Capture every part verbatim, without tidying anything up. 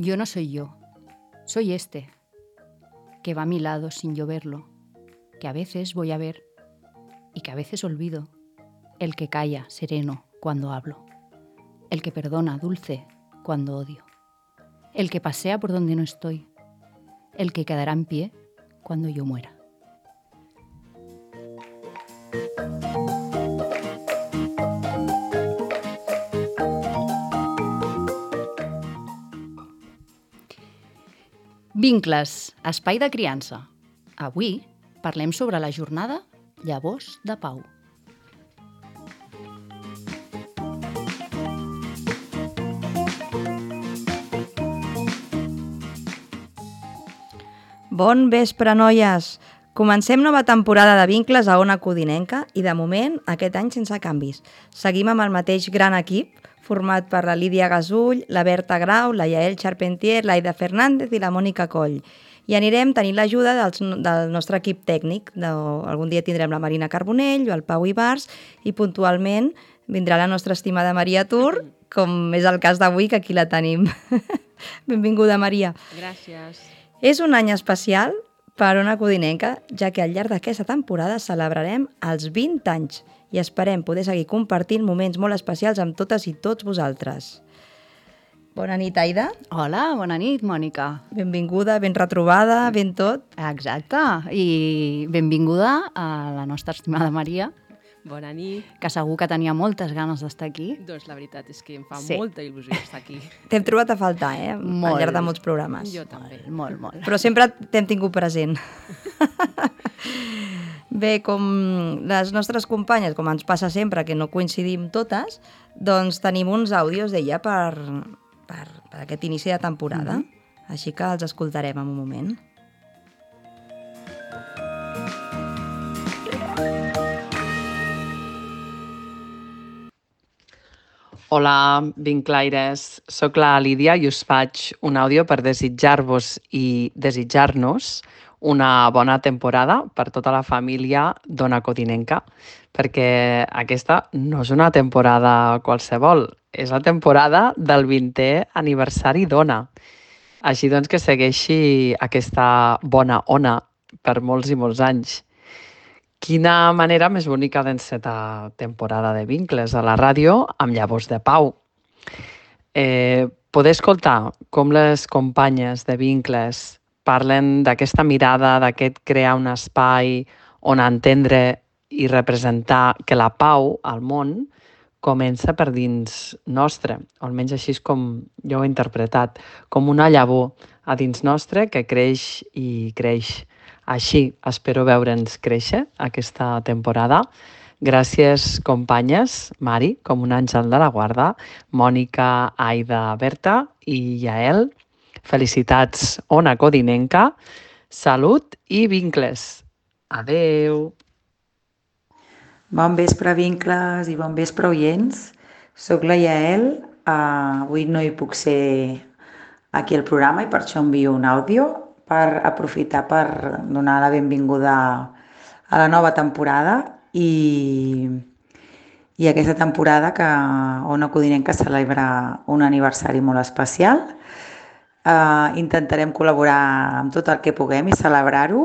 Yo no soy yo, soy este, que va a mi lado sin yo verlo, que a veces voy a ver y que a veces olvido, el que calla sereno cuando hablo, el que perdona dulce cuando odio, el que pasea por donde no estoy, el que quedará en pie cuando yo muera. Vincles, espai de criança. Avui parlem sobre la jornada Llavors de Pau. Bon vespre, noies! Comencem nova temporada de Vincles a Ona Codinenca i, de moment, aquest any sense canvis. Seguim amb el mateix gran equip, format per la Lídia Gasull, la Berta Grau, la Yael Charpentier, l'Aida Fernández i la Mònica Coll. I anirem tenint l'ajuda dels, del nostre equip tècnic. De, algun dia tindrem la Marina Carbonell, el Pau Ibars, i puntualment vindrà la nostra estimada Maria Tur, com és el cas d'avui, que aquí la tenim. Benvinguda, Maria. Gràcies. És un any especial per Ona Codinenca, ja que al llarg d'aquesta temporada celebrarem els vint anys i esperem poder seguir compartint moments molt especials amb totes i tots vosaltres. Bona nit, Aida. Hola, bona nit, Mònica. Benvinguda, ben retrobada, ben tot. Exacte, i benvinguda a la nostra estimada Maria, Bona nit. que segur que tenia moltes ganes d'estar aquí. Doncs la veritat és que em fa Sí. molta il·lusió estar aquí. T'hem trobat a faltar, eh? Molt. Al llarg de molts programes. Jo també. Molt, molt. Però sempre t'hem tingut present. Bé, com les nostres companyes, com ens passa sempre, que no coincidim totes, doncs tenim uns àudios d'ella per, per, per aquest inici de temporada. Mm-hmm. Així que els escoltarem en un moment. Hola, vinclaires. Soc la Lídia i us faig un àudio per desitjar-vos i desitjar-nos una bona temporada per tota la família d'Ona Codinenca, perquè aquesta no és una temporada qualsevol, és la temporada del vintè aniversari d'Ona. Així doncs que segueixi aquesta bona ona per molts i molts anys. Quina manera més bonica d'encetar temporada de Vincles a la ràdio amb Llavors de Pau. Eh, poder escoltar com les companyes de Vincles parlen d'aquesta mirada, d'aquest crear un espai on entendre i representar que la pau al món comença per dins nostre, o almenys així és com jo ho he interpretat, com una llavor a dins nostre que creix i creix. Així espero veure'ns créixer aquesta temporada. Gràcies, companyes, Mari, com un àngel de la guarda, Mònica, Aida, Berta i Yael. Felicitats, Ona Codinenca, salut i vincles. Adeu! Bon vespre, vincles, i bon vespre, oients. Soc la Yael. Uh, avui no hi puc ser aquí al programa i per això envio un àudio per aprofitar per donar la benvinguda a la nova temporada i, i aquesta temporada que Ona Codinenca celebra un aniversari molt especial. Uh, intentarem col·laborar amb tot el que puguem i celebrar-ho.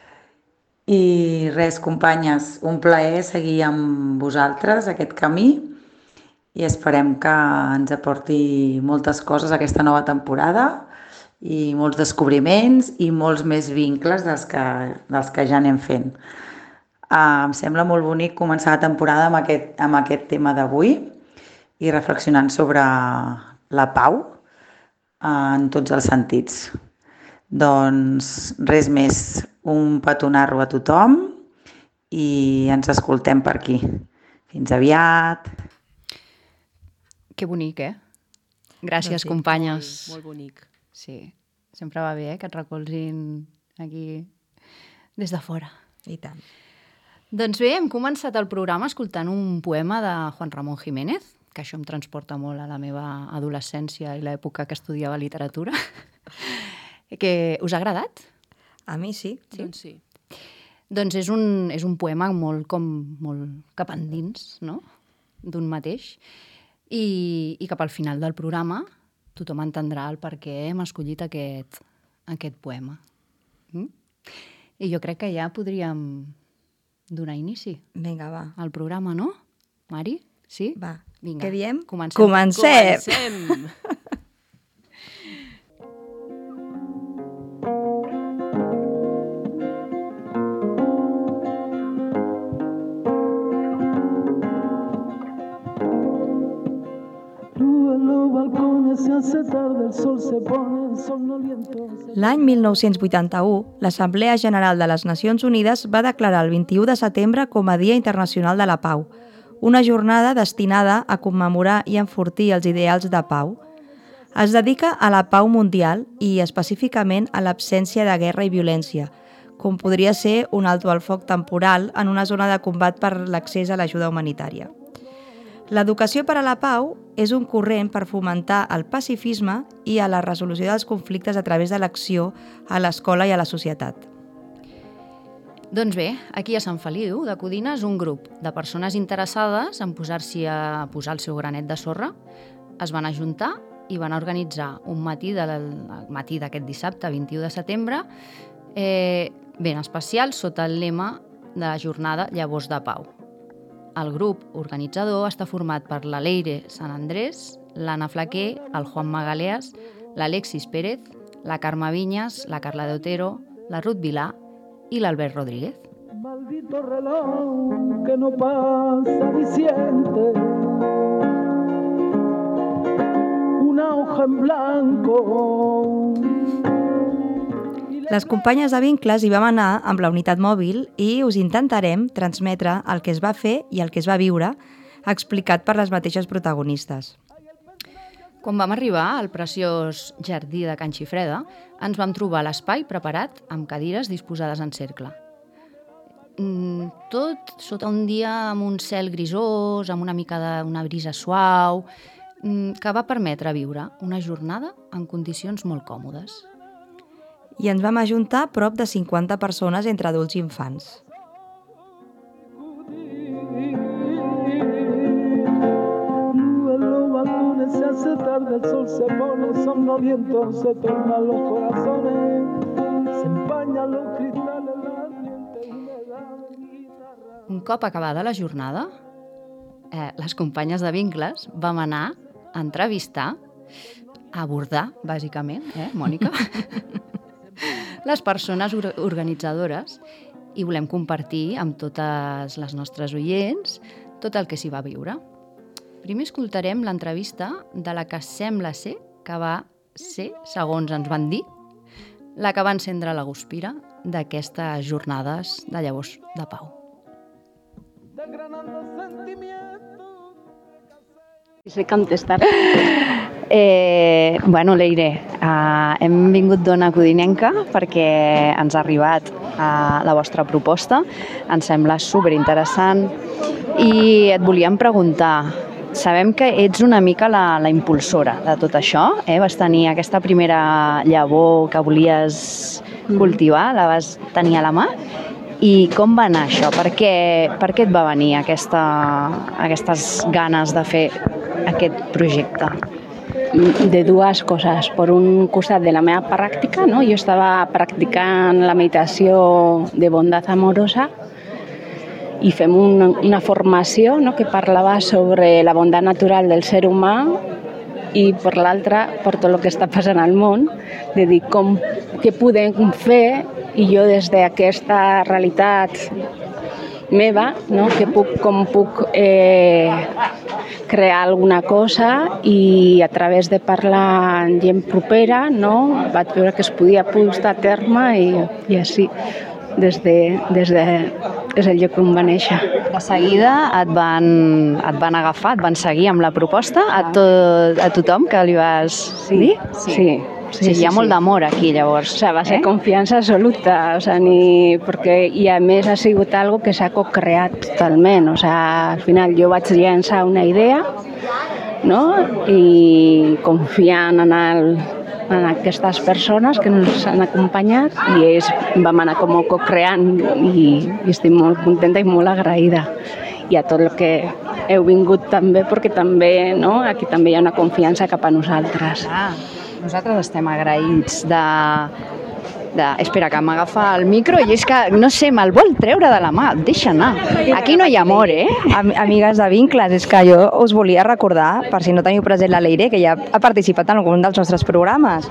I res, companyes, un plaer seguir amb vosaltres aquest camí i esperem que ens aporti moltes coses aquesta nova temporada i molts descobriments i molts més vincles dels que, dels que ja anem fent. Uh, em sembla molt bonic començar la temporada amb aquest, amb aquest tema d'avui i reflexionant sobre la pau uh, en tots els sentits. Doncs res més, un petonarro a tothom i ens escoltem per aquí. Fins aviat! Que bonic, eh? Gràcies, sí, companyes. Molt, molt bonic. Sí, sempre va bé, eh, que et recolzin aquí des de fora. I tant. Doncs bé, hem començat el programa escoltant un poema de Juan Ramón Jiménez, que això em transporta molt a la meva adolescència i l'època que estudiava literatura. Que us ha agradat? A mi sí. Sí? Doncs sí. Doncs és un, és un poema molt, com, molt cap endins, no?, d'un mateix. I, i cap al final del programa tothom entendrà el per què hem escollit aquest, aquest poema. Mm? I jo crec que ja podríem donar inici Vinga, va. al programa, no? Mari? Sí? Va. Vinga, Què diem? comencem. Comencem! Comencem! L'any mil nou-cents vuitanta-u, l'Assemblea General de les Nacions Unides va declarar el vint-i-u de setembre com a Dia Internacional de la Pau, una jornada destinada a commemorar i enfortir els ideals de pau. Es dedica a la pau mundial i específicament a l'absència de guerra i violència, com podria ser un alto al foc temporal en una zona de combat per l'accés a l'ajuda humanitària. L'educació per a la pau és un corrent per fomentar el pacifisme i a la resolució dels conflictes a través de l'acció a l'escola i a la societat. Doncs bé, aquí a Sant Feliu de Codines, un grup de persones interessades en posar-s'hi a posar el seu granet de sorra es van ajuntar i van organitzar un matí del el matí d'aquest dissabte, vint-i-u de setembre, eh, ben especial sota el lema de la jornada Llavors de Pau. El grup organitzador està format per la Leire Sant Andrés, l'Anna Flaquer, el Juan Magaleas, l'Alexis Pérez, la Carme Viñas, la Carla de Otero, la Ruth Vilà i l'Albert Rodríguez. Maldito reloj que no pasa diciente, una hoja en blanco. Les companyes de Vincles hi vam anar amb la unitat mòbil i us intentarem transmetre el que es va fer i el que es va viure, explicat per les mateixes protagonistes. Quan vam arribar al preciós jardí de Can Xifreda, ens vam trobar l'espai preparat amb cadires disposades en cercle. Tot sota un dia amb un cel grisós, amb una mica d'una brisa suau, que va permetre viure una jornada en condicions molt còmodes. I ens vam ajuntar prop de cinquanta persones entre adults i infants. Se hace tarde, el sol se pone somnoliento, se tornan los corazones, se empañan los cristales, la ardiente humedad de mi guitarra. Un cop acabada la jornada, eh, les companyes de Vincles vam anar a entrevistar, a abordar, bàsicament, eh, Mònica? les persones organitzadores i volem compartir amb totes les nostres oients tot el que s'hi va viure. Primer escoltarem l'entrevista de la que sembla ser que va ser, segons ens van dir, la que va encendre la guspira d'aquestes jornades de Llavors de Pau. Sé contestar. Eh, bueno, Leire, eh, hem vingut d'Ona Codinenca perquè ens ha arribat eh, la vostra proposta, ens sembla superinteressant i et volíem preguntar, sabem que ets una mica la, la impulsora de tot això, eh? Vas tenir aquesta primera llavor que volies cultivar, la vas tenir a la mà, i com va anar això? Per què, per què et va venir aquesta, aquestes ganes de fer aquest projecte? De dues coses. Per un costat de la meva pràctica, no? Jo estava practicant la meditació de bondat amorosa i fem una, una formació, no? Que parlava sobre la bondat natural del ser humà i per l'altra, per tot el que està passant al món, de dir com, què podem fer i jo des d'aquesta realitat meva, no? Que puc, com puc eh, crear alguna cosa i a través de parlar amb gent propera, no? Vaig veure que es podia portar a terme i, i així, des de, des de és el lloc on va néixer. De seguida et van, et van agafar, et van seguir amb la proposta a, to, a tothom que li vas sí, dir? Sí, sí. Sí, sí, hi ha sí, molt sí. d'amor aquí, llavors. O sea, va ser eh? confiança absoluta, o sea, ni... perquè, i a més ha sigut algo que s'ha co-creat totalment, o sea, al final jo vaig llançar una idea, no? I confiant en, el, en aquestes persones que ens han acompanyat i ells vam anar com co-creant i, i estic molt contenta i molt agraïda. I a tot el que heu vingut també perquè també, no? Aquí també hi ha una confiança cap a nosaltres. Ah, nosaltres estem agraïts de... de... Espera, que m'agafa el micro i és que, no sé, me'l vol treure de la mà, deixa anar. Aquí no hi ha amor, eh? Am amigues de Vincles, és que jo us volia recordar, per si no teniu present la Leire, que ja ha participat en algun dels nostres programes.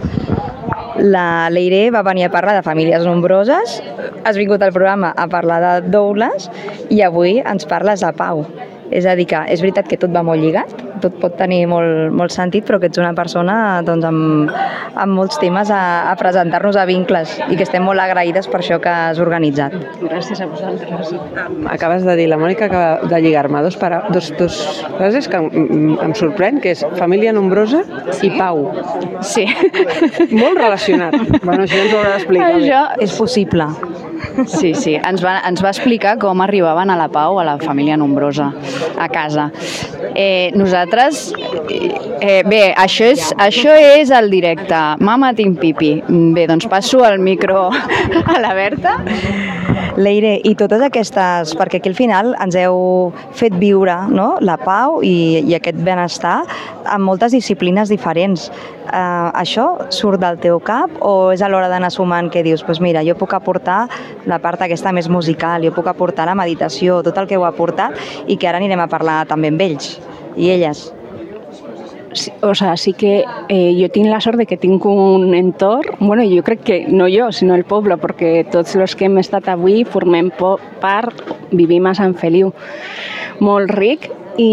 La Leire va venir a parlar de famílies nombroses, has vingut al programa a parlar de Douglas i avui ens parles de Pau. És a dir que és veritat que tot va molt lligat, tot pot tenir molt, molt sentit, però que ets una persona doncs, amb, amb molts temes a, a presentar-nos a Vincles i que estem molt agraïdes per això que has organitzat. Gràcies a vosaltres. Acabes de dir, la Mònica acaba de lligar-me dos, para, dos, dos frases que em, em sorprèn, que és família nombrosa i Pau. Sí. Molt relacionat. Bueno, això ens ho haurà d'explicar. Això És possible. Sí, sí, ens va, ens va explicar com arribaven a la Pau, a la família nombrosa, a casa. Eh, nosaltres, eh, bé, això és, això és el directe. Mama, tinc pipi. Bé, doncs passo el micro a la Berta. Leire, i totes aquestes, perquè aquí al final ens heu fet viure, no?, la pau i, i aquest benestar amb moltes disciplines diferents. Uh, això surt del teu cap o és a l'hora d'anar sumant que dius, pues mira, jo puc aportar la part aquesta més musical, jo puc aportar la meditació, tot el que heu aportat i que ara anirem a parlar també amb ells i elles? Sí, o sea, sí que eh, jo tinc la sort de que tinc un entorn, bueno, jo crec que no jo, sinó el poble, perquè tots els que hem estat avui formem part, vivim a Sant Feliu, molt ric, i,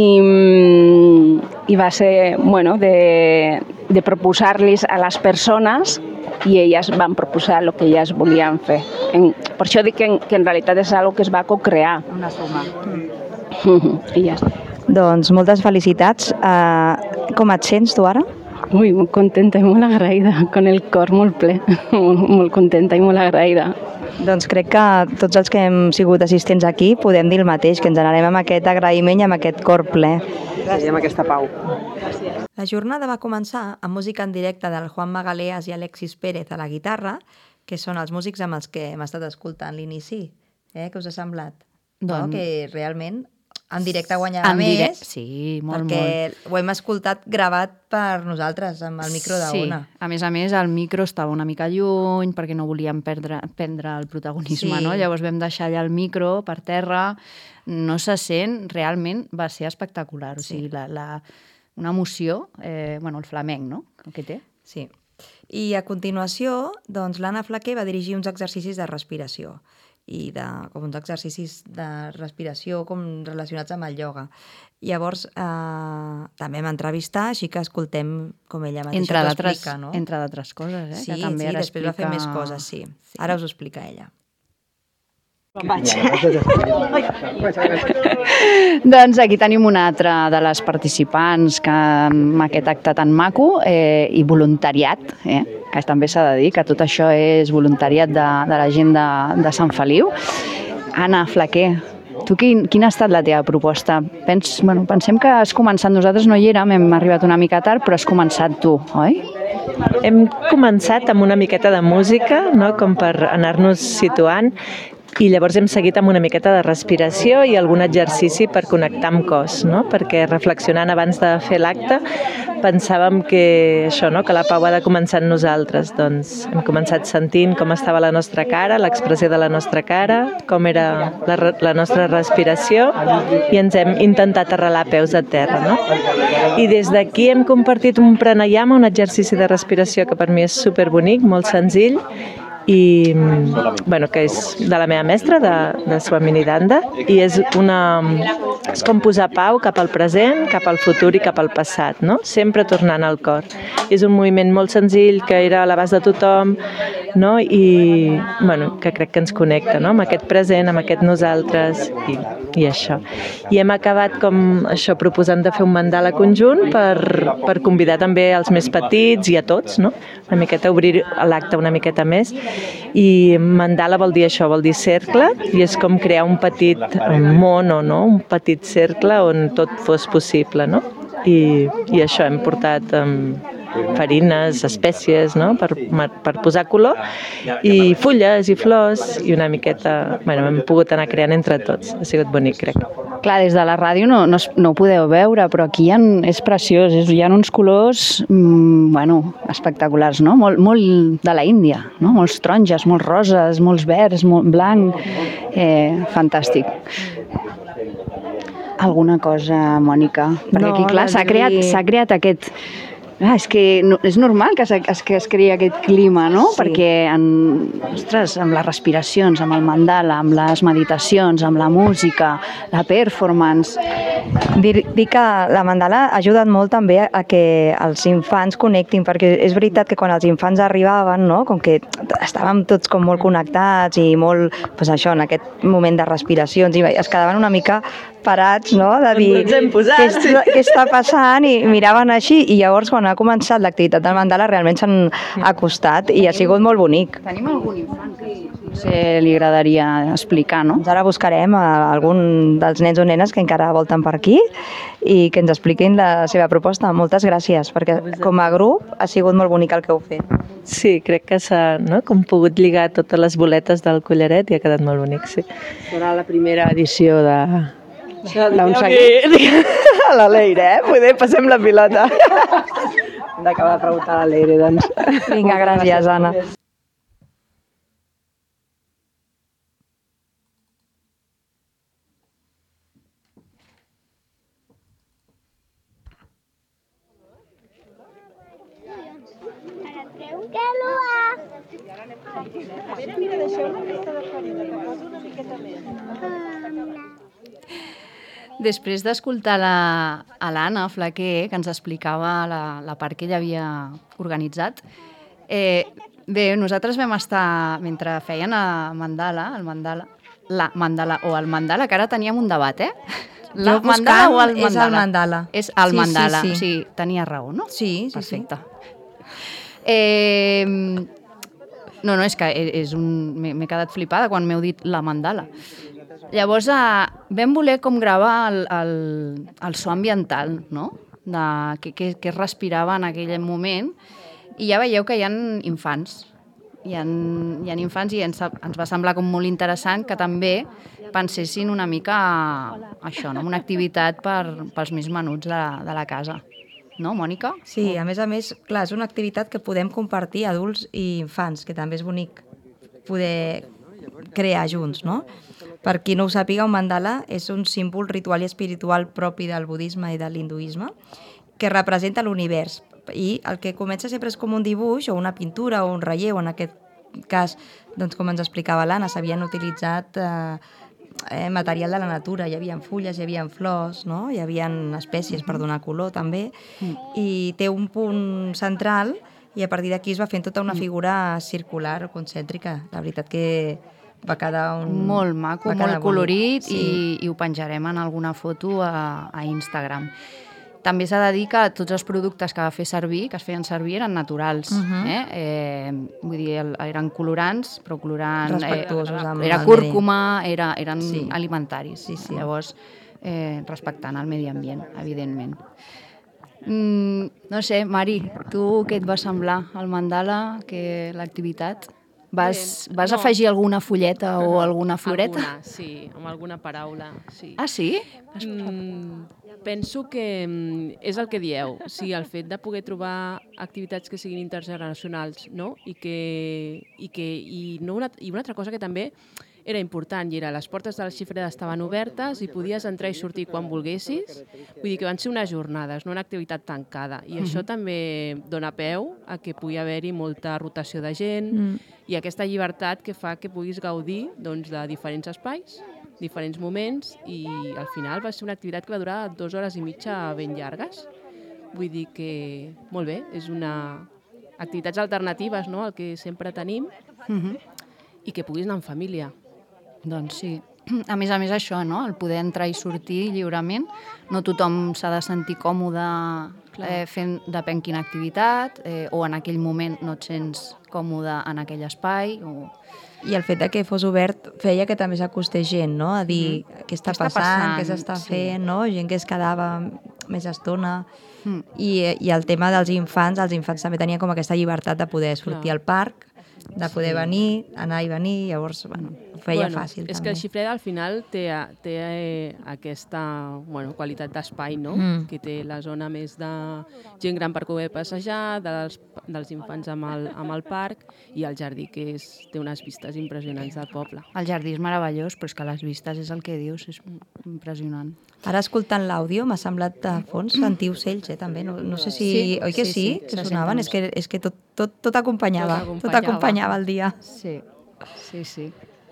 i va ser, bueno, de, de proposar-los a les persones i elles van proposar el que elles volien fer. En, per això dic que en, que en realitat és una que es va co-crear. Una suma. I ja està. Doncs moltes felicitats. Uh, com et sents tu ara? Ui, molt contenta i molt agraïda, con el cor molt ple, molt contenta i molt agraïda. Doncs crec que tots els que hem sigut assistents aquí podem dir el mateix, que ens n'anem amb aquest agraïment i amb aquest cor ple. I amb aquesta pau. La jornada va començar amb música en directe del Juan Magaleas i Alexis Pérez a la guitarra, que són els músics amb els que hem estat escoltant l'inici. Eh? Què us ha semblat? Doncs... No? Que realment en directe guanyava en més, direct, sí, molt, perquè molt. ho hem escoltat gravat per nosaltres, amb el micro d'Ona. Sí, a més a més el micro estava una mica lluny perquè no volíem perdre, prendre el protagonisme, Sí. no? Llavors vam deixar allà el micro per terra, no se sent, realment va ser espectacular, o sigui, la, la, una emoció, eh, bueno, el flamenc, no?, el que té. Sí. I a continuació, doncs, l'Anna Flaquer va dirigir uns exercicis de respiració i de, com uns exercicis de respiració com relacionats amb el ioga. Llavors, eh, també vam entrevistar, així que escoltem com ella mateixa Entre t'ho d'altres explica, no? entre d'altres coses, eh? Sí, que també sí, ara després va fer explica... més coses, sí. sí. Ara us ho explica ella. Doncs aquí tenim una altra de les participants que amb aquest acte tan maco eh, i voluntariat, eh, que també s'ha de dir que tot això és voluntariat de, de la gent de, de Sant Feliu. Anna Flaquer, tu quin, quina ha estat la teva proposta? Pens, bueno, pensem que has començat, nosaltres no hi érem, hem arribat una mica tard, però has començat tu, oi? Hem començat amb una miqueta de música, no? Com per anar-nos situant, i llavors hem seguit amb una miqueta de respiració i algun exercici per connectar amb cos, no? Perquè reflexionant abans de fer l'acte pensàvem que això, no? Que la pau ha de començar en nosaltres. Doncs hem començat sentint com estava la nostra cara, l'expressió de la nostra cara, com era la, la nostra respiració i ens hem intentat arrelar peus a terra, no? I des d'aquí hem compartit un pranayama, un exercici de respiració que per mi és superbonic, molt senzill, i bueno, que és de la meva mestra, de, de Swami Nidanda, i és una és com posar pau cap al present, cap al futur i cap al passat, no? Sempre tornant al cor. És un moviment molt senzill que era a l'abast de tothom, no? I bueno, que crec que ens connecta, no? Amb aquest present, amb aquest nosaltres i, i això. I hem acabat com això proposant de fer un mandala conjunt per, per convidar també els més petits i a tots, no? Una miqueta obrir l'acte una miqueta més. I mandala vol dir això, vol dir cercle, i és com crear un petit mono, no? Un petit cercle on tot fos possible, no? I, i això, hem portat um, farines, espècies, no? Per, per posar color, i fulles i flors, i una miqueta, bueno, hem pogut anar creant entre tots. Ha sigut bonic, crec. Clar, des de la ràdio no, no, es- no ho podeu veure, però aquí hi ha, és preciós, és, hi ha uns colors mm, bueno, espectaculars, no? Molt, molt de la Índia, no? Molts taronges, molts roses, molts verds, molt blanc, eh, fantàstic. Alguna cosa, Mònica? Perquè No, aquí, clar, res s'ha a creat, dir. s'ha creat aquest... Ah, és que no, és normal que, es, que es creï aquest clima, no? Sí. Perquè en, ostres, amb les respiracions, amb el mandala, amb les meditacions, amb la música, la performance... Dir, dir que la mandala ha ajudat molt també a que els infants connectin, perquè és veritat que quan els infants arribaven, no? Com que estàvem tots com molt connectats i molt, pues això, en aquest moment de respiracions, i es quedaven una mica parats, no? De dir, Ens hem posat, què, està, què està passant? I miraven així, i llavors quan ha començat l'activitat del mandala realment s'han acostat i ha sigut molt bonic. Tenim algun infant que potser li agradaria explicar, no? Doncs ara buscarem a algun dels nens o nenes que encara volten per aquí i que ens expliquin la seva proposta. Moltes gràcies, perquè com a grup ha sigut molt bonic el que heu fet. Sí, crec que s'ha, no?, com pogut lligar totes les boletes del collaret i ha quedat molt bonic, sí. Serà la primera edició de... D'un seguit. A la Leire, eh? Poder passem la pilota. Hem d'acabar de preguntar a la Leire, doncs. Vinga, gràcies, Anna. Després d'escoltar la, a l'Anna Flaquer, que ens explicava la, la part que ella havia organitzat, eh, bé, nosaltres vam estar, mentre feien a mandala, el mandala, la mandala o el mandala, que ara teníem un debat, eh? La Jo mandala buscant o el és el mandala? mandala. És el Sí, sí, mandala, sí. o sigui, tenia raó, no? Sí, sí, Perfecte. Eh, no, no, és que és un... m'he m'he quedat flipada quan m'heu dit la mandala. Llavors, eh, vam voler com gravar el, el, el so ambiental, no? De, que, que, que es respirava en aquell moment, i ja veieu que hi ha infants. Hi ha, hi ha infants i ens, ens va semblar com molt interessant que també pensessin una mica això, no? Una activitat per, pels més menuts de, de la casa. No, Mònica? Sí, a més a més, clar, és una activitat que podem compartir adults i infants, que també és bonic poder crear junts, no? Per qui no ho sàpiga, un mandala és un símbol ritual i espiritual propi del budisme i de l'hinduisme que representa l'univers. I el que comença sempre és com un dibuix o una pintura o un relleu. En aquest cas, doncs, com ens explicava l'Anna, s'havien utilitzat eh, eh, material de la natura. Hi havia fulles, hi havia flors, no? Hi havia espècies per donar color també. I té un punt central i a partir d'aquí es va fent tota una figura circular o concèntrica. La veritat que va quedar un... Molt maco, va quedar molt colorit, bonic, sí. i, i ho penjarem en alguna foto a, a Instagram. També s'ha de dir que tots els productes que va fer servir, que es feien servir, eren naturals. Uh -huh. eh? Eh, vull dir, el, eren colorants, però colorants... Respectuosos eh, amb era el cúrcuma, era, eren Sí. sí. alimentaris. Sí, sí. Llavors, eh, respectant el medi ambient, evidentment. Mm, no sé, Mari, tu què et va semblar el mandala, que l'activitat? Vas, Bé, vas no. afegir alguna fulleta o alguna floreta? Alguna, sí, amb alguna paraula, sí. Ah, sí? Mm, penso que mm, és el que dieu, o sigui, el fet de poder trobar activitats que siguin intergeneracionals, no? I que, i que i no una, i una altra cosa que també era important, i era les portes de la xifrera estaven obertes i podies entrar i sortir quan volguessis, vull dir que van ser unes jornades, no una activitat tancada, i això també dona peu a que pugui haver-hi molta rotació de gent Mm. i aquesta llibertat que fa que puguis gaudir, doncs, de diferents espais, diferents moments, i al final va ser una activitat que va durar dues hores i mitja ben llargues. Vull dir que, molt bé, és una activitats alternatives, no?, al que sempre tenim, Mhm. i que puguis anar en família. Doncs sí. A més a més això, no? El poder entrar i sortir lliurement. No tothom s'ha de sentir còmode eh, fent depèn quina activitat, eh, o en aquell moment no et sents còmode en aquell espai. O... I el fet de que fos obert feia que també s'acostés gent, no? A dir mm. què està Què està passant, passant, què s'està sí. fent, no? Gent que es quedava més estona. Mm. I, I el tema dels infants, els infants també tenien com aquesta llibertat de poder sortir Clar. al parc, de poder venir, anar i venir, llavors, bueno, ho feia bueno, fàcil. És també. que el Xifreda al final té, té eh, aquesta bueno, qualitat d'espai, no? Mm. Que té la zona més de gent gran per poder passejar, dels, dels infants amb el, amb el parc, i el jardí, que és, té unes vistes impressionants del poble. El jardí és meravellós, però és que les vistes és el que dius, és impressionant. Ara, escoltant l'àudio, m'ha semblat de fons sentir ocells, eh, també. No, no sé si... Sí, oi que sí, sí? sí, Que se sonaven? senten. És que, és que tot, tot, tot acompanyava. Tot Tot acompanyava. acompanyava el dia. Sí, sí, sí.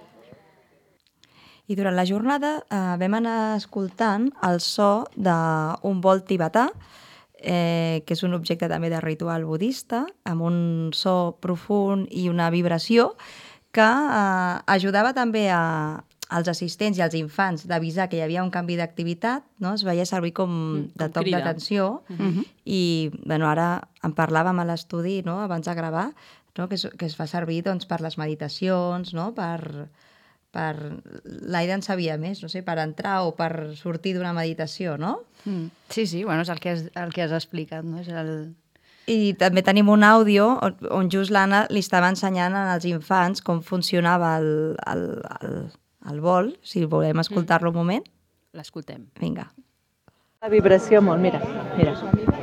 I durant la jornada eh, vam anar escoltant el so d'un bol tibetà, eh, que és un objecte també de ritual budista, amb un so profund i una vibració que eh, ajudava també a, als assistents i als infants d'avisar que hi havia un canvi d'activitat, no? Es veia servir com Mm, de com toc crida. d'atenció, Mhm. i bueno, ara en parlàvem a l'estudi, no? Abans de gravar, no? que, es, que es fa servir doncs, per les meditacions, no? per, per... l'Aida en sabia més, no sé, per entrar o per sortir d'una meditació, no? Mm. Sí, sí, bueno, és el que has, el que has explicat, no? És el... I també tenim un àudio on, on just l'Anna li estava ensenyant als infants com funcionava el, el, el, el vol, si volem escoltar-lo un moment. L'escoltem. Vinga. La vibració molt, mira, mira.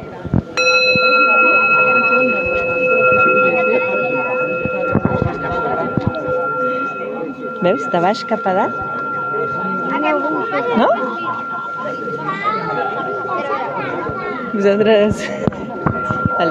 Veus? De baix cap a dalt. No? Vosaltres... Vale.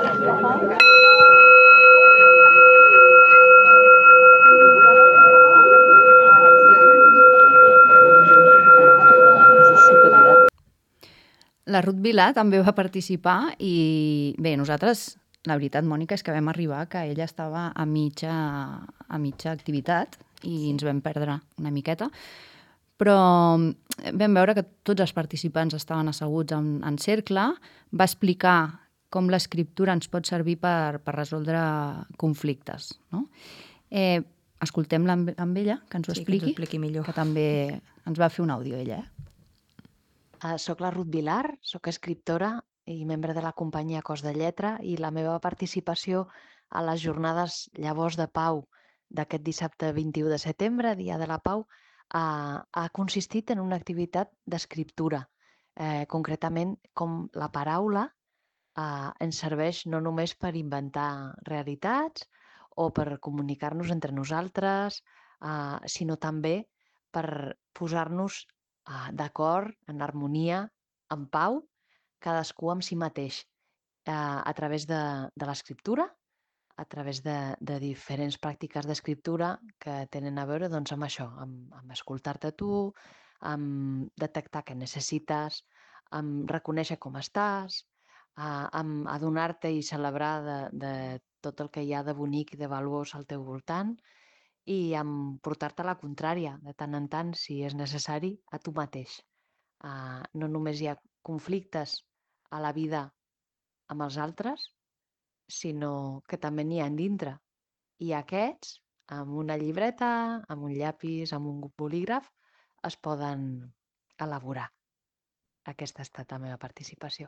La Ruth Vilà també va participar i bé, nosaltres, la veritat, Mònica, és que vam arribar que ella estava a mitja, a mitja activitat i ens vam perdre una miqueta, però vam veure que tots els participants estaven asseguts en, en cercle, va explicar com l'escriptura ens pot servir per, per resoldre conflictes. No? Eh, escoltem-la amb, amb ella, que ens ho Sí, que ens ho expliqui, expliqui millor. que també ens va fer un àudio ella. Eh? Uh, soc la Ruth Vilar, soc escriptora i membre de la companyia Cos de Lletra, i la meva participació a les jornades Llavors de Pau d'aquest dissabte vint-i-u de setembre, Dia de la Pau, uh, ha consistit en una activitat d'escriptura. Eh, concretament, com la paraula uh, ens serveix no només per inventar realitats o per comunicar-nos entre nosaltres, uh, sinó també per posar-nos uh, d'acord, en harmonia, en pau, cadascú amb si mateix, uh, a través de, de l'escriptura, a través de, de diferents pràctiques d'escriptura que tenen a veure doncs, amb això, amb, amb escoltar-te tu, amb detectar què necessites, amb reconèixer com estàs, uh, amb adonar-te i celebrar de, de tot el que hi ha de bonic i de valuós al teu voltant, i amb portar-te la contrària, de tant en tant, si és necessari, a tu mateix. Uh, no només hi ha conflictes a la vida amb els altres, sinó que també n'hi ha dintre. I aquests, amb una llibreta, amb un llapis, amb un bolígraf, es poden elaborar. Aquesta ha estat la meva participació.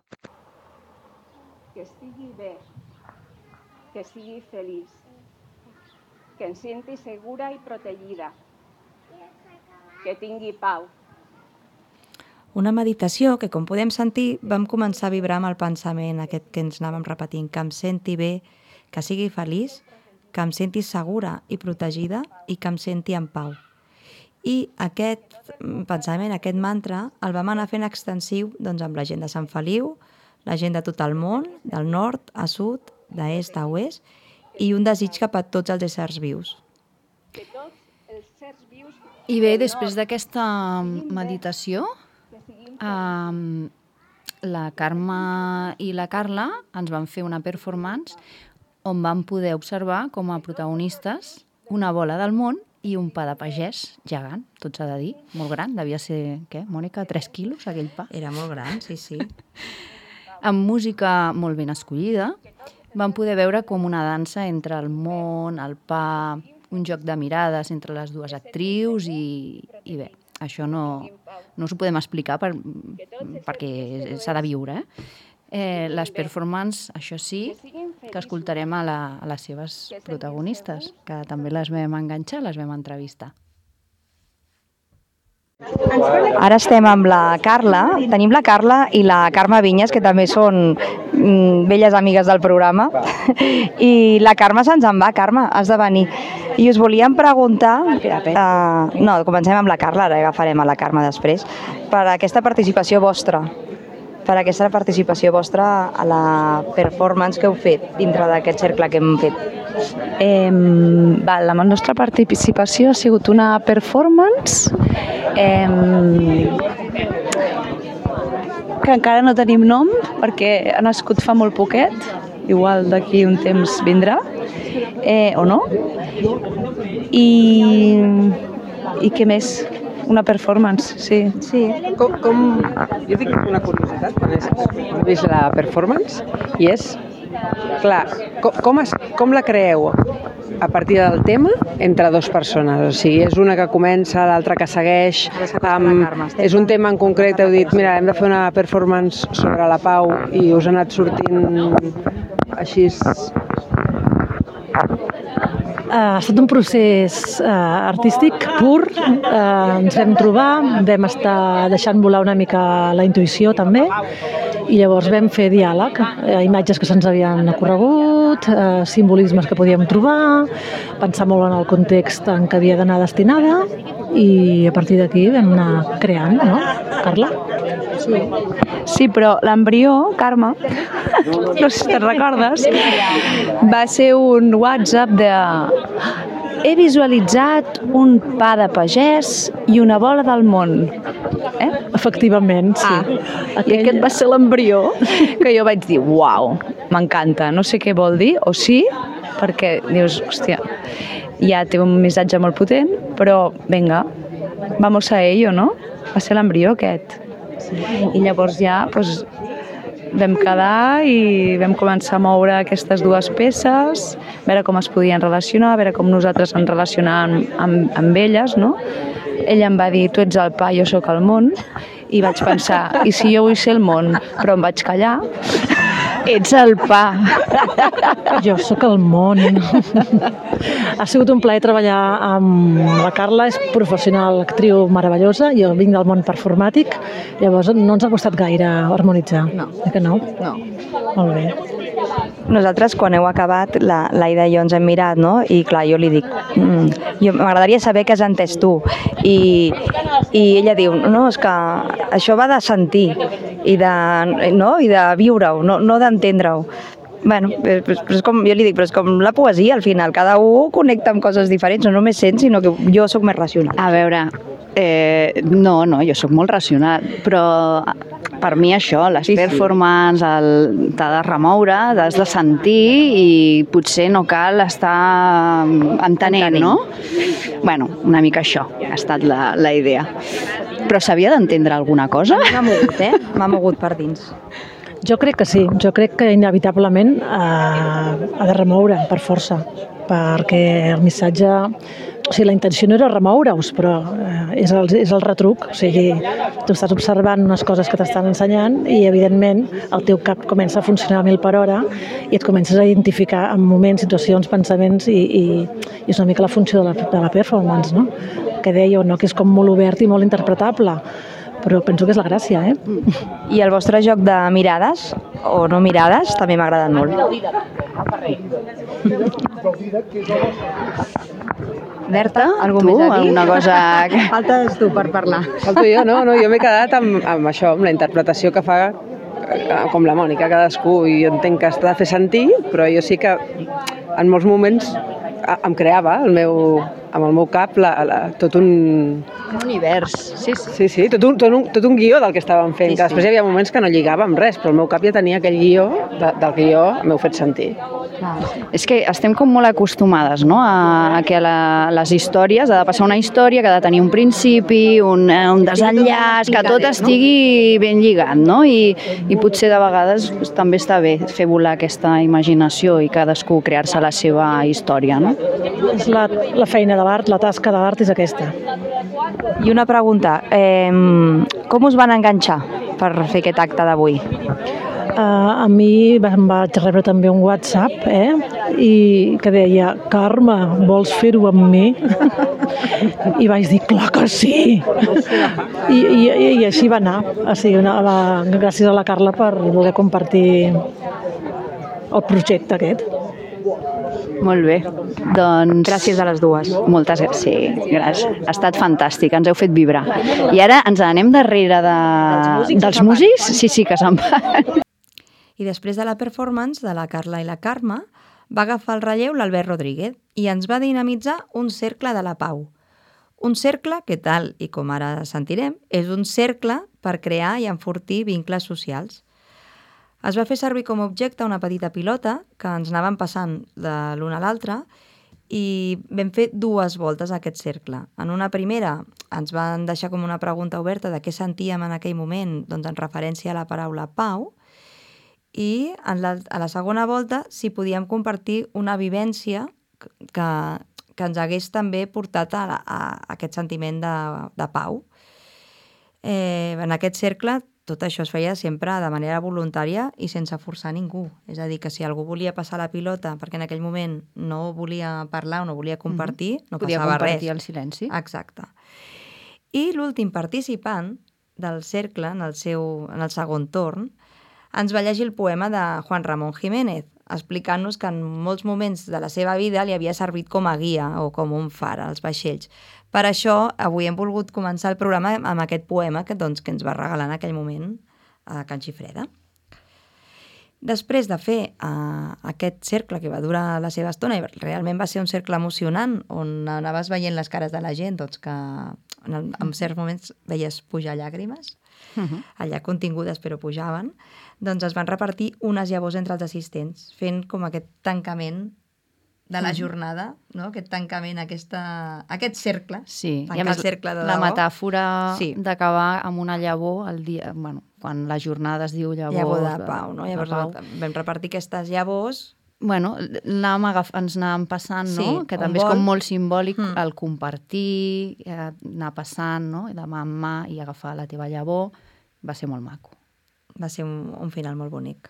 Que estigui bé, que sigui feliç, que em senti segura i protegida, que tingui pau. Una meditació que, com podem sentir, vam començar a vibrar amb el pensament aquest que ens anàvem repetint, que em senti bé, que sigui feliç, que em senti segura i protegida i que em senti en pau. I aquest pensament, aquest mantra, el vam anar fent extensiu doncs, amb la gent de Sant Feliu, la gent de tot el món, del nord a sud, d'est a oest, i un desig cap a tots els éssers vius. Que tots els sers vius... I bé, després d'aquesta meditació, um, la Carme i la Carla ens van fer una performance on vam poder observar com a protagonistes una bola del món i un pa de pagès gegant, tot s'ha de dir, molt gran, devia ser, què, Mònica, tres quilos aquell pa? Era molt gran, sí, sí. Amb música molt ben escollida, vam poder veure com una dansa entre el món, el pa, un joc de mirades entre les dues actrius i, i bé, això no, no us ho podem explicar per, perquè s'ha de viure, eh? Eh, les performances, això sí, que escoltarem a, la, a les seves protagonistes, que també les vam enganxar, les vam entrevistar. Ara estem amb la Carla, tenim la Carla i la Carme Vinyes, que també són mm, velles amigues del programa, i la Carme se'ns en va. Carme, has de venir. I us volíem preguntar, uh, no, comencem amb la Carla, ara agafarem a la Carme després, per aquesta participació vostra, per aquesta participació vostra a la performance que heu fet dintre d'aquest cercle que hem fet. Eh, va, la nostra participació ha sigut una performance eh, que encara no tenim nom perquè ha nascut fa molt poquet, igual d'aquí un temps vindrà, eh, o no? I, i què més? Una performance, sí. sí. Com, com... Jo tinc una curiositat quan he vist la performance i és, clar, com, com, es, com la creeu a partir del tema entre dues persones? O sigui, és una que comença, l'altra que segueix, um, és un tema en concret, heu dit, mira, hem de fer una performance sobre la pau i us ha anat sortint així... Ha estat un procés eh, artístic pur, eh, ens vam trobar, vam estar deixant volar una mica la intuïció també, i llavors vam fer diàleg, eh, imatges que se'ns havien ocorregut, eh, simbolismes que podíem trobar, pensar molt en el context en què havia d'anar destinada, i a partir d'aquí vam anar creant, no, Carla? Sí, sí, però l'embrió, Carme, no sé si te'n recordes, va ser un WhatsApp de... He visualitzat un pa de pagès i una bola del món. Eh? Efectivament, sí. Ah, Aquell... I aquest va ser l'embrió que jo vaig dir, uau, m'encanta, no sé què vol dir, o sí, perquè dius, hòstia, ja té un missatge molt potent, però vinga, vamos a ello, no? Va ser l'embrió aquest. Sí. I llavors ja doncs, vam quedar i vam començar a moure aquestes dues peces, veure com es podien relacionar, veure com nosaltres ens relacionàvem amb, amb elles, no? Ella em va dir, tu ets el pa, jo sóc el món, i vaig pensar, i si jo vull ser el món? Però em vaig callar. Ets el pa. Jo sóc el món. Ha sigut un plaer treballar amb la Carla, és professional, actriu meravellosa, jo vinc del món performàtic, llavors no ens ha costat gaire harmonitzar. No. Eh que no? No. Molt bé. Nosaltres, quan heu acabat, la, l'Aida i jo ens hem mirat, no? I clar, jo li dic, mm, jo, m'agradaria saber què has entès tu. I, I ella diu, no, és que això va de sentir i de, no? I de viure-ho, no, no d'entendre-ho. Bueno, però és com, jo li dic, però és com la poesia, al final, cada un connecta amb coses diferents, no només sent, sinó que jo sóc més racional. A veure, eh, no, no, jo sóc molt racional, però per mi això, les sí, performances, el, t'ha de remoure, t'has de sentir i potser no cal estar entenent, entenent. No? Bueno, una mica això ha estat la, la idea. Però s'havia d'entendre alguna cosa? M'ha mogut, eh? M'ha mogut per dins. Jo crec que sí, jo crec que inevitablement eh, ha de remoure per força, perquè el missatge, o sigui, la intenció no era remoure-us, però eh, és, el, és el retruc, o sigui, tu estàs observant unes coses que t'estan ensenyant i evidentment el teu cap comença a funcionar a mil per hora i et comences a identificar en moments, situacions, pensaments i, i, i és una mica la funció de la, de la performance, no? Que dèieu, no? Que és com molt obert i molt interpretable, però penso que és la gràcia, eh? I el vostre joc de mirades, o no mirades, també m'ha agradat molt. Berta, algú tu, més a dir? alguna cosa... Faltes tu per parlar. Falto jo, no? no jo m'he quedat amb, amb això, amb la interpretació que fa com la Mònica, cadascú, i jo entenc que està de fer sentir, però jo sí que en molts moments em creava el meu, amb el meu cap la, la, tot un... Un univers, sí, sí. Sí, sí, tot un, tot un, tot un guió del que estàvem fent, sí, que després sí. Hi havia moments que no lligava amb res, però el meu cap ja tenia aquell guió de, del que jo m'heu fet sentir. Clar. És que estem com molt acostumades, no? a, a que la, les històries, ha de passar una història que ha de tenir un principi, un, un desenllaç, que tot estigui ben lligat, no? I, i potser de vegades pues, també està bé fer volar aquesta imaginació i cadascú crear-se la seva història, no? És la, la feina de l'art, la tasca de l'art és aquesta. I una pregunta, eh, com us van enganxar per fer aquest acte d'avui? Uh, a mi em vaig rebre també un WhatsApp, eh? I que deia, Carme, vols fer-ho amb mi? I vaig dir, clar que sí! I, i, i així va anar. O sigui, una, la, gràcies a la Carla per voler compartir el projecte aquest. Molt bé. Doncs... Gràcies a les dues. Moltes gràcies. Sí, gràcies. Ha estat fantàstic, ens heu fet vibrar. I ara ens anem darrere de... dels músics? Dels músics? Sí, sí, que se'n van. I després de la performance de la Carla i la Carme, va agafar el relleu l'Albert Rodríguez i ens va dinamitzar un cercle de la pau. Un cercle que, tal i com ara sentirem, és un cercle per crear i enfortir vincles socials. Es va fer servir com a objecte una petita pilota que ens anaven passant de l'un a l'altre i vam fer dues voltes a aquest cercle. En una primera ens van deixar com una pregunta oberta de què sentíem en aquell moment, doncs en referència a la paraula pau, i en la, a la segona volta si podíem compartir una vivència que, que ens hagués també portat a, la, a aquest sentiment de, de pau. Eh, en aquest cercle tot això es feia sempre de manera voluntària i sense forçar ningú. És a dir, que si algú volia passar la pilota perquè en aquell moment no volia parlar o no volia compartir, mm-hmm. no Podia passava res. Podia compartir el silenci. Exacte. I l'últim participant del cercle, en el, seu, en el segon torn, ens va llegir el poema de Juan Ramón Jiménez, explicant-nos que en molts moments de la seva vida li havia servit com a guia o com un far als vaixells. Per això, avui hem volgut començar el programa amb aquest poema que, doncs, que ens va regalar en aquell moment a Can Xifreda. Després de fer uh, aquest cercle que va durar la seva estona, i realment va ser un cercle emocionant, on anaves veient les cares de la gent, doncs que en, en certs moments veies pujar llàgrimes, uh-huh. allà contingudes però pujaven, doncs es van repartir unes llavors entre els assistents, fent com aquest tancament de la jornada, no? Aquest tancament, aquesta, aquest cercle, sí. tancar I més, el cercle de la debò. Metàfora sí. d'acabar amb una llavor el dia, bueno, quan la jornada es diu llavor... Llavor de pau, no? Llavors pau. Vam repartir aquestes llavors... Bueno, anàvem agaf... ens anàvem passant, no? Sí, que també vol. És com molt simbòlic mm. el compartir, eh, anar passant, no? De mà en mà i agafar la teva llavor. Va ser molt maco. Va ser un, un final molt bonic.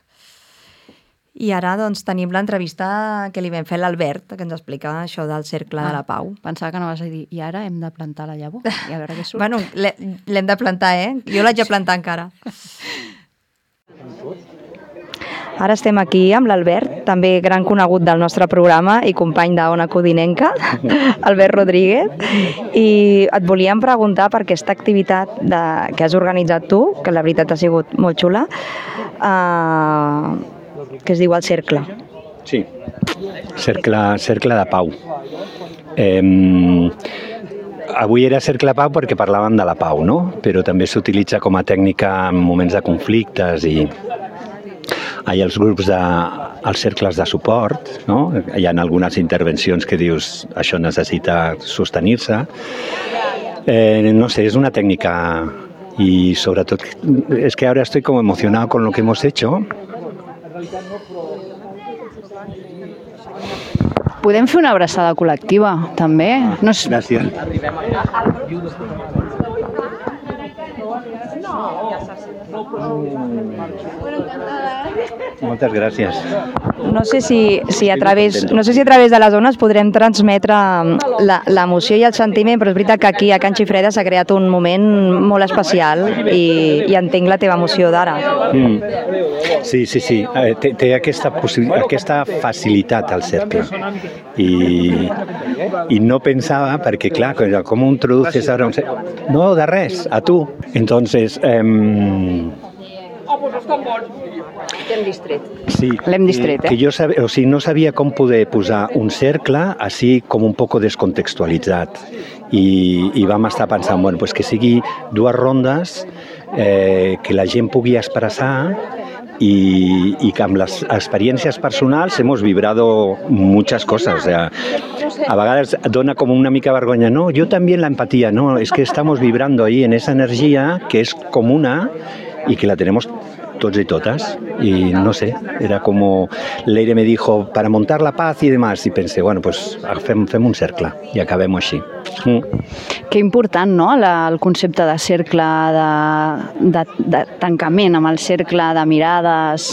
I ara doncs, tenim l'entrevista que li vam fer a l'Albert, que ens explica això del cercle ah, de la pau. Pensava que no vas a dir, i ara hem de plantar la llavor, i a veure què surt. Bueno, l'hem de plantar, eh? Jo l'haig de plantar encara. Ara estem aquí amb l'Albert, també gran conegut del nostre programa i company d'Ona Codinenca, Albert Rodríguez, i et volíem preguntar per aquesta activitat de, que has organitzat tu, que la veritat ha sigut molt xula, eh, que es diu el cercle. Sí, cercle, cercle de pau. Eh, avui era cercle de pau perquè parlàvem de la pau, no? Però també s'utilitza com a tècnica en moments de conflictes i hi ha els grups de, els cercles de suport, no? Hi ha algunes intervencions que dius això necessita sostenir-se. Eh, no sé, és una tècnica y sobre todo es que ahora estoy como emocionado con lo que hemos hecho. Podem fer una abraçada col·lectiva, també. No és... Gràcies. Moltes gràcies. No sé si, si, a través, no sé si a través de les ones podrem transmetre l'emoció i el sentiment, però és veritat que aquí a Can Xifreda s'ha creat un moment molt especial i, i entenc la teva emoció d'ara. Mm. Sí, sí, sí. Té, té aquesta, aquesta facilitat al cercle. I, I no pensava, perquè clar, com ho introduces ara... No, de res, a tu. Entonces... Eh, L'hem distret. Sí, L'hem distret, eh? Que jo sabia, o sigui, no sabia com poder posar un cercle així com un poc descontextualitzat. I, i vam estar pensant, bueno, pues que sigui dues rondes, eh, que la gent pugui expressar y, y que amb les experiències personals hemos vibrado muchas cosas. O sea, a vegades dona como una mica vergonya. No, yo también la empatía, no, es que estamos vibrando ahí en esa energía que es comuna y que la tenemos tots y todas, y no sé, era como Leire me dijo para montar la paz y demás, y pensé, bueno, pues fem, fem un cercle i acabem així. Mm. Que important, no?, la, el concepte de cercle, de, de, de tancament amb el cercle, de mirades...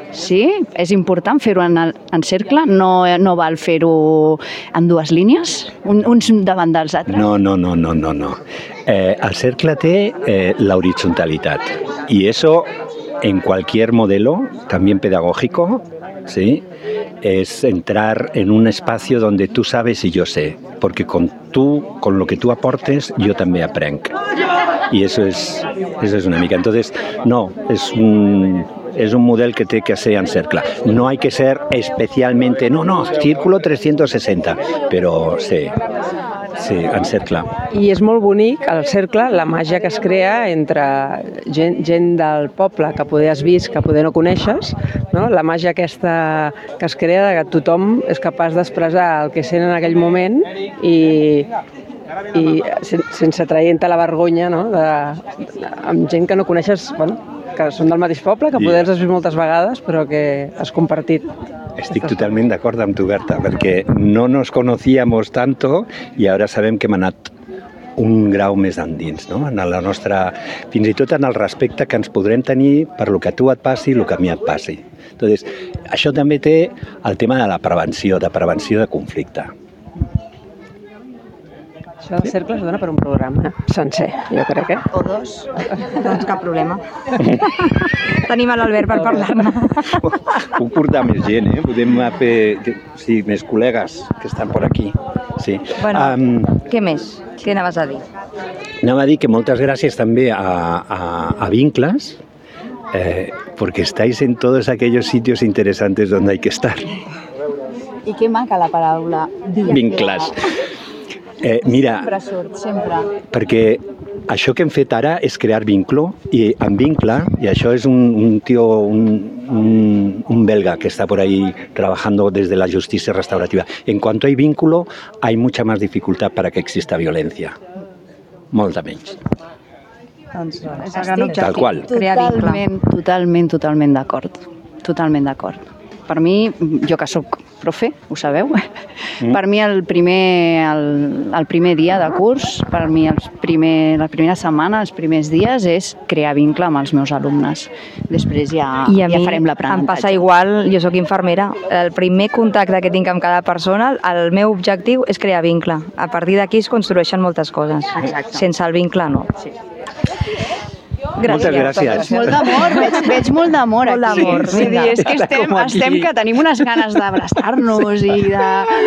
Sí? És important fer-ho en, el, en cercle? No, no val fer-ho en dues línies? Un, uns davant dels altres? No, no, no, no, no. no. Eh, el cercle té eh, la horizontalitat y eso en cualquier modelo, también pedagógico, ¿sí? Es entrar en un espacio donde tú sabes y yo sé, porque con tú, con lo que tú aportes, yo también aprendo. Y eso es, eso es una mica. Entonces, no, es un, es un model que té que ser en cercle. No hay que ser especialmente, no, no, círculo trescientos sesenta, però sí, sí, en cercle. I és molt bonic, el cercle, la màgia que es crea entre gent, gent del poble que poder has vist, que poder no coneixes, no? La màgia aquesta que es crea de que tothom és capaç d'expressar el que sent en aquell moment i, i sense traient la vergonya, no? de, de, amb gent que no coneixes, bueno, que són del mateix poble, que poder els has vist moltes vegades, però que has compartit. Estic totalment d'acord amb tu, Berta, perquè no nos conocíamos tanto i ara sabem que hem anat un grau més endins, no? En la nostra, fins i tot en el respecte que ens podrem tenir per lo que a tu et passi i el que a mi et passi. Entonces, això també té el tema de la prevenció, de prevenció de conflicte. Això del cercle es dona per un programa sencer, jo crec, eh? O dos, doncs cap problema. Tenim l'Albert per parlar-ne. Puc portar més gent, eh? Podem fer, sí, més col·legues que estan per aquí. Sí. Bueno, um, què més? Què anaves a dir? Anava a dir que moltes gràcies també a, a, a Vinclas, eh, porque estáis en todos aquellos sitios interesantes donde hay que estar. I que maca la paraula dia. Vinclas. Eh, mira, Sempre surt, sempre. perquè això que hem fet ara és crear vincle, i en vincle, i això és un, un tío, un, un, un belga que está por ahí trabajando desde la justicia restaurativa. En cuanto hay vínculo, hay mucha más dificultad para que exista violencia. Molta menys. Doncs és el gran objectiu. Tal qual. Totalment, totalment, totalment d'acord. Totalment d'acord. Per mi, jo que sóc profe, ho sabeu, mm. per mi el primer, el, el primer dia de curs, per mi els primer, la primera setmana, els primers dies, és crear vincle amb els meus alumnes. Després ja, I a ja mi farem em l'aprenentatge. passa igual, jo sóc infermera, el primer contacte que tinc amb cada persona, el meu objectiu és crear vincle. A partir d'aquí es construeixen moltes coses. Exacte. Sense el vincle, no. Sí. Moltes gràcies. Molt d'amor, veig, veig molt d'amor aquí. Molt d'amor, Sí, vinga. és que estem, estem que tenim unes ganes d'abraçar-nos i de...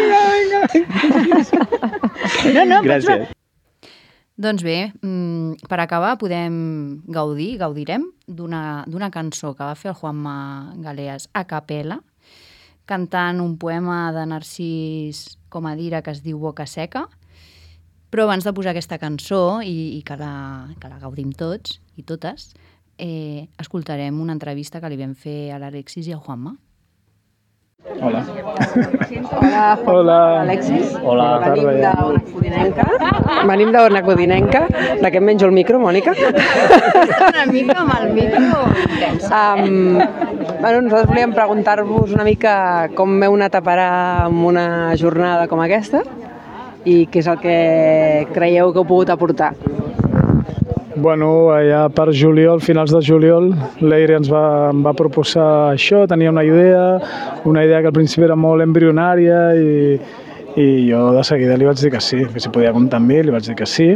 No, no, gràcies. Doncs bé, per acabar podem gaudir, gaudirem d'una cançó que va fer el Juanma Galeas a capella, cantant un poema de Narcís Comadira que es diu Boca Seca. Però abans de posar aquesta cançó i, i que, la, que la gaudim tots i totes, eh, escoltarem una entrevista que li vam fer a l'Alexis i al Juanma. Hola. Hola, Hola. Alexis. Hola. Venim d'Ona Codinenca. Venim d'Ona Codinenca. De què em menjo el micro, Mònica? Una mica amb el micro intens. Um, bueno, nosaltres volíem preguntar-vos una mica com heu anat a parar en una jornada com aquesta i què és el que creieu que heu pogut aportar. Bueno, allà per juliol, finals de juliol, l'Eire ens va, em va proposar això, tenia una idea, una idea que al principi era molt embrionària i, i jo de seguida li vaig dir que sí, que si podia comptar amb mi, li vaig dir que sí.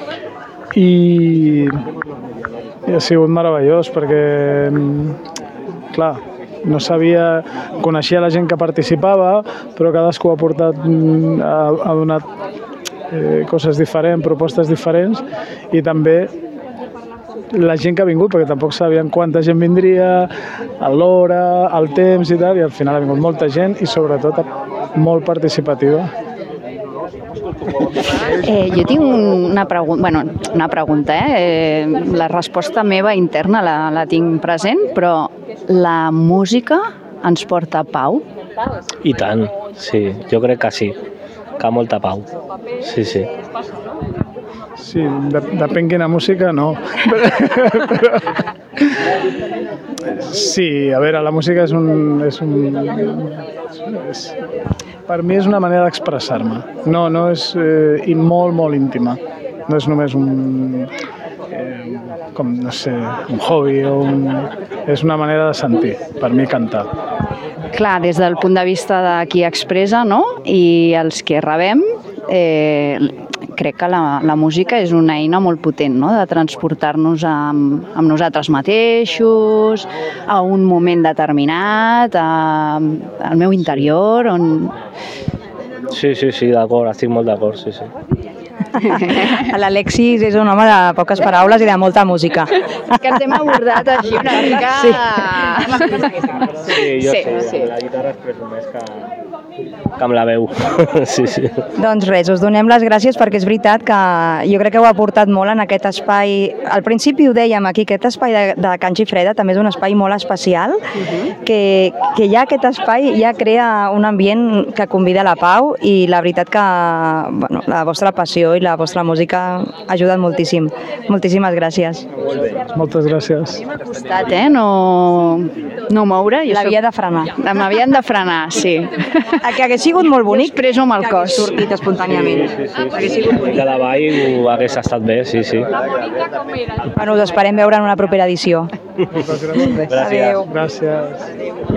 I, i ha sigut meravellós perquè, clar, no sabia, coneixia la gent que participava, però cadascú ha portat, ha, ha donat eh, coses diferents, propostes diferents, i també la gent que ha vingut, perquè tampoc sabien quanta gent vindria, l'hora, el temps i tal, i al final ha vingut molta gent i sobretot molt participativa. Eh, jo tinc una pregunta, bueno, una pregunta, eh? eh? La resposta meva interna la, la tinc present, però la música ens porta pau? I tant, sí, jo crec que sí, que molta pau, sí, sí. Sí, de, depèn quina música, no. Però, sí, a veure, la música és un... És un és, per mi és una manera d'expressar-me. No, no és eh, molt, molt íntima. No és només un... eh, com, no sé, un hobby o un... és una manera de sentir, per mi cantar. Clar, des del punt de vista de qui expressa, no? I els que rebem, eh, crec que la, la música és una eina molt potent, no? De transportar-nos amb, amb nosaltres mateixos, a un moment determinat, a, al meu interior, on... Sí, sí, sí, d'acord, estic molt d'acord, sí, sí. L'Alexis és un home de poques paraules i de molta música. Que ens hem abordat així una mica... Sí, jo Sí, sí, sí. la guitarra es presumeix que, que amb la veu. Sí, sí. Doncs res, us donem les gràcies perquè és veritat que jo crec que heu aportat molt en aquest espai. Al principi ho dèiem aquí, aquest espai de, de Canxa i Freda també és un espai molt especial, que, que ja aquest espai ja crea un ambient que convida a la pau i la veritat que bueno, la vostra passió i la vostra música ha ajudat moltíssim. Moltíssimes gràcies. Moltes gràcies. M'ha costat, eh? No, no moure. L'havia de frenar. M'havien de frenar, sí. Que hagués sigut molt bonic. Jo expreso amb el cos. Que hagués sortit espontàniament. Sí, sí, sí. De la vall ho hagués estat bé, sí, sí. Bueno, us esperem veure en una propera edició. Gràcies. Adéu. Gràcies.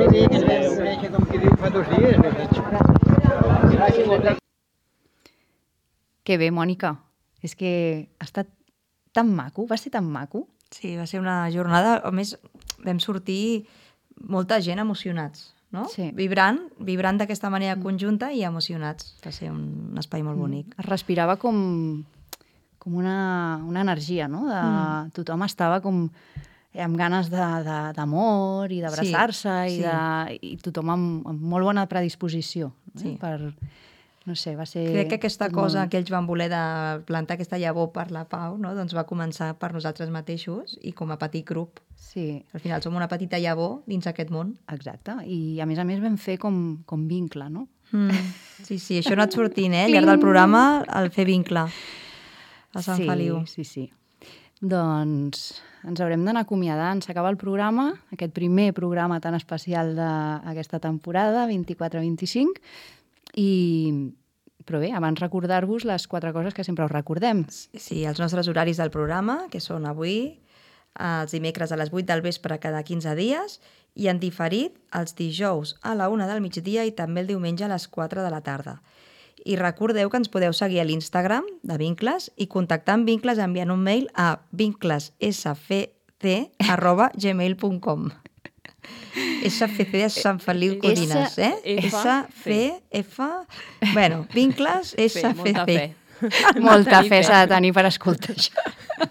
Que bé, Mònica. És que ha estat tan maco, va ser tan maco. Sí, va ser una jornada, a més vam sortir molta gent emocionats, no? Sí. Vibrant, vibrant d'aquesta manera conjunta i emocionats. Va ser un espai molt bonic. Es respirava com, com una, una energia, no? De, Mm. Tothom estava com amb ganes d'amor i d'abraçar-se Sí, i, de, i tothom amb, amb molt bona predisposició, eh? Sí. Per, no sé, va ser... Crec que aquesta tot cosa molt- que ells van voler de plantar aquesta llavor per la pau, no? Doncs va començar per nosaltres mateixos i com a petit grup. Sí. Al final som una petita llavor dins aquest món. Exacte, i a més a més vam fer com, com vincle, no? Mm. Sí, sí, això ha anat sortint, eh? Al llarg del programa, el fer vincle a Sant sí, Feliu. Sí, sí. Doncs ens haurem d'anar acomiadant. S'acaba el programa, aquest primer programa tan especial d'aquesta temporada, vint-i-quatre vint-i-cinc, i... però bé, abans recordar-vos les quatre coses que sempre us recordem. Sí, els nostres horaris del programa, que són avui, els dimecres a les vuit del vespre cada quinze dies, i en diferit els dijous a la una del migdia i també el diumenge a les quatre de la tarda. I recordeu que ens podeu seguir a l'Instagram de Vincles i contactar amb Vincles enviant un mail a vinclessfc arroba gmail punt com. S F C de Sant Feliu Codines, eh? S F F... Bueno, Vincles S F C. Molta fe. Molta fe s'ha de tenir per escoltar això.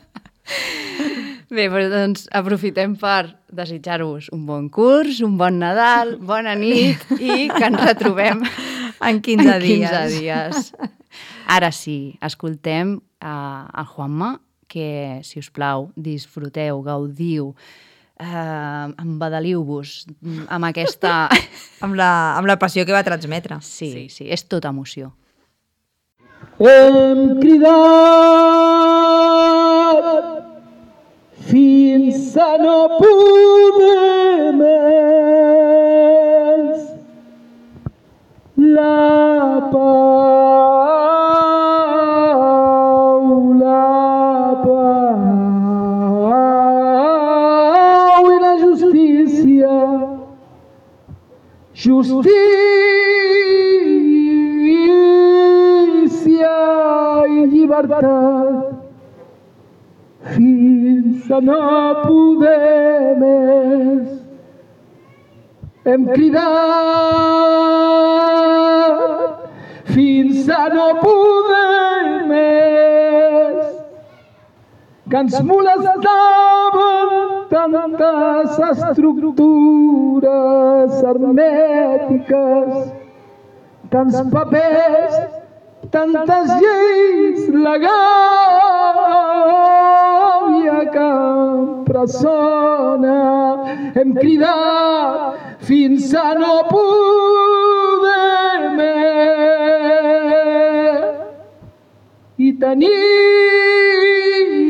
Bé, però doncs aprofitem per desitjar-vos un bon curs, un bon Nadal, bona nit i que ens retrobem en quinze en quinze dies. dies. Ara sí, escoltem uh, el Juanma, que, si us plau, disfruteu, gaudiu, uh, embadaliu-vos amb aquesta... amb, la, amb la passió que va transmetre. Sí, sí, sí, és tota emoció. Hem cridat fins a no poder més. La pau, la pau i la justícia. Justícia i llibertat. Fins a no poder més. Hem cridat fins a no poder més, que ens molestaven tantes estructures hermètiques, tants papers, tantes lleis legals i que empresona. Hem cridat fins a no poder més i tenim